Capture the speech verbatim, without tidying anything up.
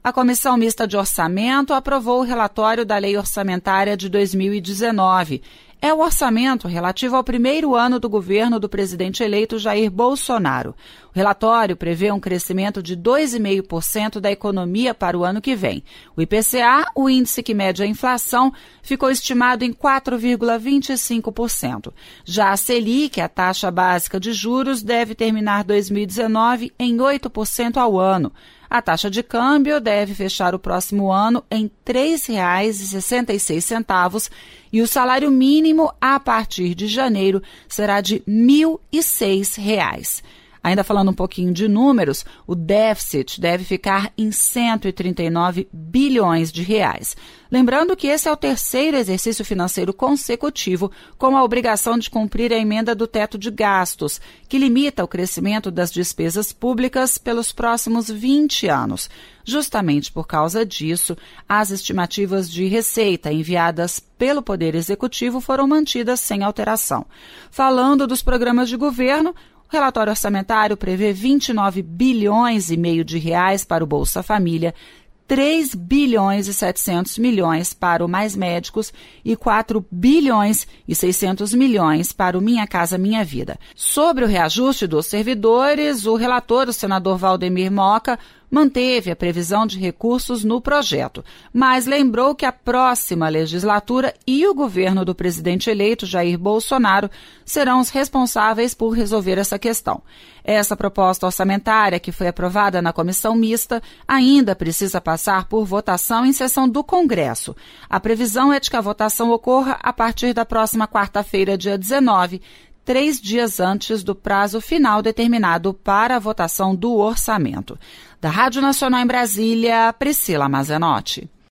A Comissão Mista de Orçamento aprovou o relatório da Lei Orçamentária de dois mil e dezenove. É o orçamento relativo ao primeiro ano do governo do presidente eleito Jair Bolsonaro. O relatório prevê um crescimento de dois vírgula cinco por cento da economia para o ano que vem. O I P C A, o índice que mede a inflação, ficou estimado em quatro vírgula vinte e cinco por cento. Já a Selic, a taxa básica de juros, deve terminar dois mil e dezenove em oito por cento ao ano. A taxa de câmbio deve fechar o próximo ano em três reais e sessenta e seis centavos e o salário mínimo a partir de janeiro será de mil e seis reais. Ainda falando um pouquinho de números, o déficit deve ficar em cento e trinta e nove bilhões de reais. Lembrando que esse é o terceiro exercício financeiro consecutivo com a obrigação de cumprir a emenda do teto de gastos, que limita o crescimento das despesas públicas pelos próximos vinte anos. Justamente por causa disso, as estimativas de receita enviadas pelo Poder Executivo foram mantidas sem alteração. Falando dos programas de governo, o relatório orçamentário prevê vinte e nove bilhões e meio de reais para o Bolsa Família, três bilhões e setecentos milhões para o Mais Médicos e quatro bilhões e seiscentos milhões para o Minha Casa Minha Vida. Sobre o reajuste dos servidores, o relator, o senador Valdemir Moca, manteve a previsão de recursos no projeto, mas lembrou que a próxima legislatura e o governo do presidente eleito, Jair Bolsonaro, serão os responsáveis por resolver essa questão. Essa proposta orçamentária, que foi aprovada na comissão mista, ainda precisa passar por votação em sessão do Congresso. A previsão é de que a votação ocorra a partir da próxima quarta-feira, dia dezenove, três dias antes do prazo final determinado para a votação do orçamento. Da Rádio Nacional em Brasília, Priscila Mazenotti.